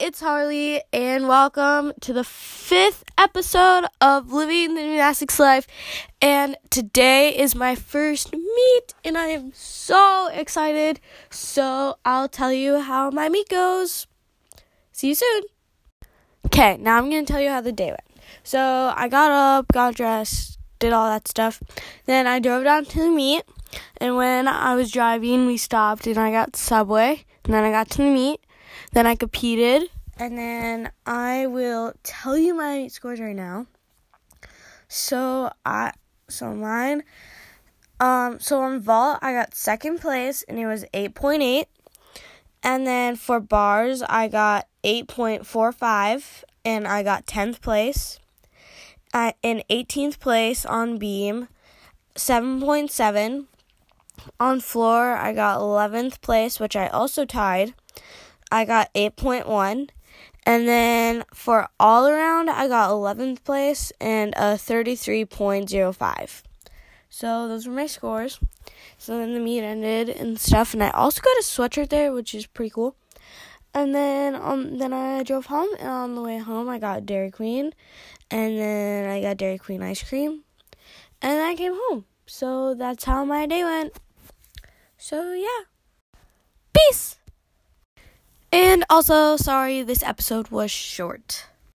it's Harley, and welcome to the 5th episode of Living the Gymnastics Life. And today is my first meet, and I am so excited. So I'll tell you how my meet goes. See you soon. Okay, now I'm going to tell you how the day went. So I got up, got dressed, did all that stuff. Then I drove down to the meet, and when I was driving, we stopped, and I got Subway, and then I got to the meet. Then I competed, and then I will tell you my scores right now. So on vault, I got second place, and it was 8.8. And then for bars, I got 8.45, and I got 10th place. In 18th place on beam, 7.7. On floor, I got 11th place, which I also tied. I got 8.1, and then for all around, I got 11th place and a 33.05. So those were my scores. So then the meet ended and stuff, and I also got a sweatshirt there, which is pretty cool. And then I drove home, and on the way home, I got Dairy Queen, and then I got Dairy Queen ice cream, and then I came home. So that's how my day went. So yeah, peace. And also, sorry, this episode was short.